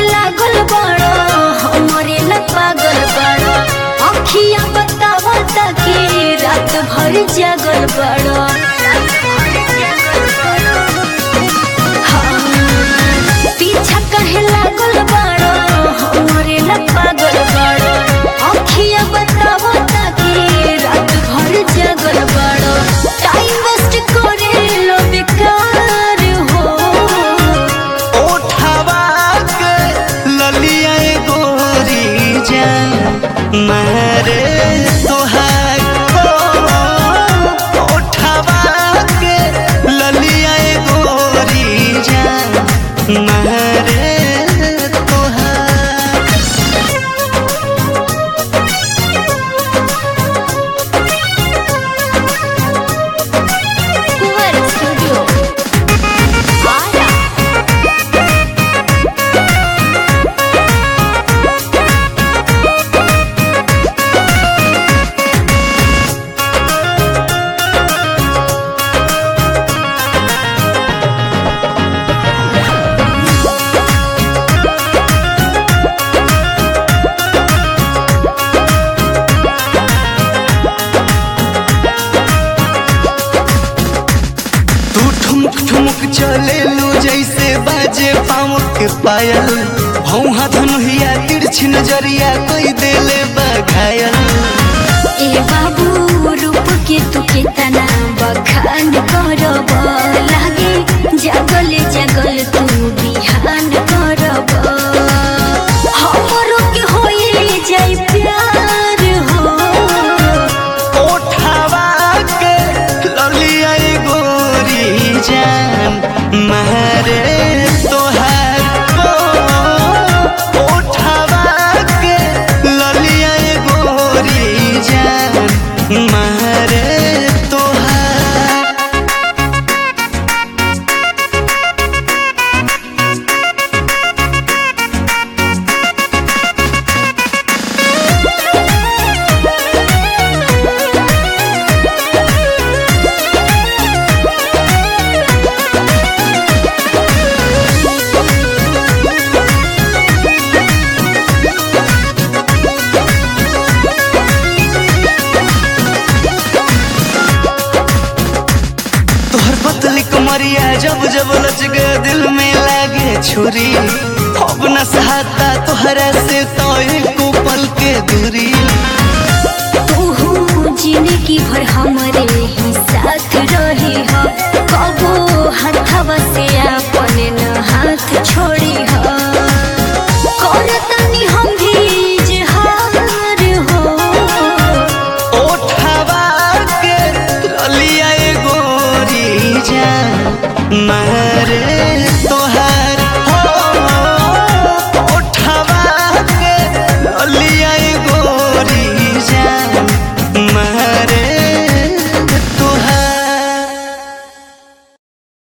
लागल बड़ो हमरे न पागल बड़ो अखिया बतावा ताकि रात भर जागल बड़ो पीछा कहे लागल बड़ो हमरे न पागल बड़ो अखिया बतावा ताकि रात भर जागल बड़ो टाइम वेस्ट करे लो बेकार हो उठावा के ललिया गोरी जान मारे तोहार को उठावा के ललिया गोरी जान मारे कुंवर स्टूडियो आरा तू ठुमक ठुमक चले लू जैसे बाजे पाँव के पायल भौहा धनुहिया तिरछी नजरिया कोई देले बघायल ए बाबू रूप के तू केतना बखान करब लागे जगल जगल तू बिहान करब हमरो के होई जाई प्यार हो उठावा के ललिया गोरी जान मारे तोहार को उठावा के ललिया गोरी जान मारे तोहार तोहर पतली कमरिया जब जब लच गए दिल में लागे छुरी अब न सहाता तोहरा से तो एको पल के दूरी तू जिंदगी भर हमरे ही साथ रही हो कबो हथवा से आप